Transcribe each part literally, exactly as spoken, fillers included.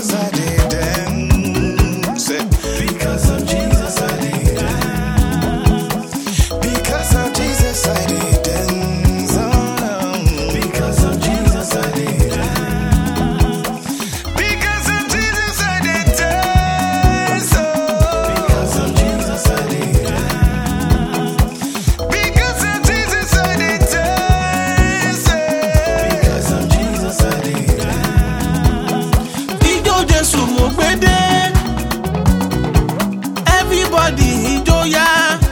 Jesus I did dance. Because of Jesus I did dance. Because of Jesus I did dance. Oh, because of Jesus I did dance. Because of Jesus I did dance. Oh, because of Jesus I did dance. Because of Jesus I did dance. Because of Jesus I did dance. Ijó Jésù mo gbé dé. Everybody ijó yá.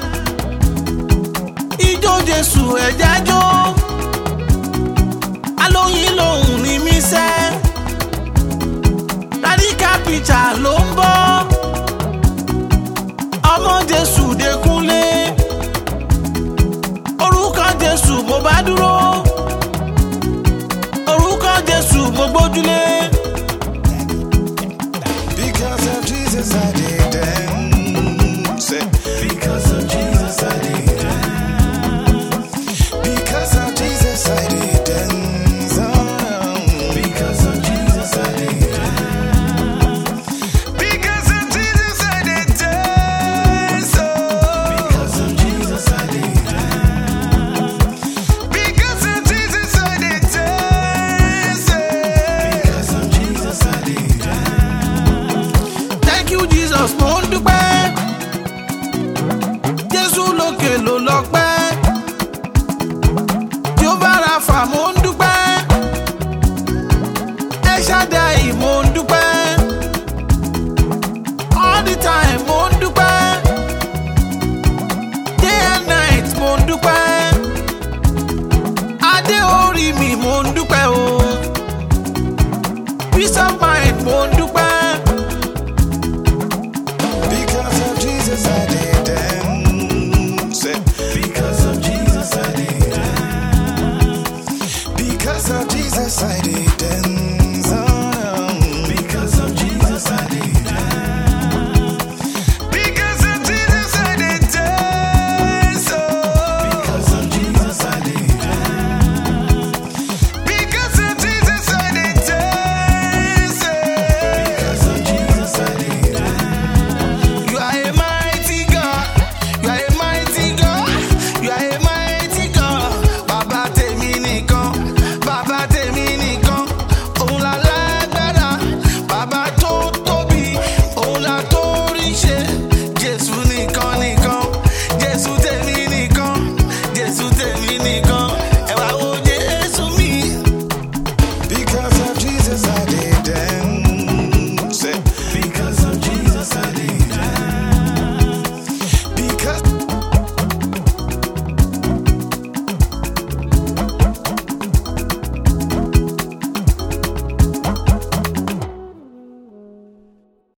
Ijó Jésù ẹ̀já jó. Alóyin lòun ní mí sẹ́. Radical preacher ló ń bọ̀. Ọmọ Jésù Dékúnlé. Orúkọ Jésù mo bá dúró. Orúkọ Jésù mo gbójúlé. Because of Jesus I did dance. Because of Jesus I did dance. Because of Jesus I did dance. Oh, because of Jesus I did dance. Because of Jesus I did dance. Oh, because of Jesus I did dance. Because of Jesus I did dance. Because of Jesus I did dance. Thank you Jesus, mo ń dúpẹ́. Jésù lókè ló lọ́pẹ́. Jehovah Rapha, mo ń dúpẹ́. El Shaddai, mo ń dúpẹ́. All the time, mo ń dúpẹ́. Day and night, mo ń dúpẹ́. Adé orí mi, mo ń dúpẹ́ o. Peace of mind, mo ń dúpẹ́. Because of Jesus I did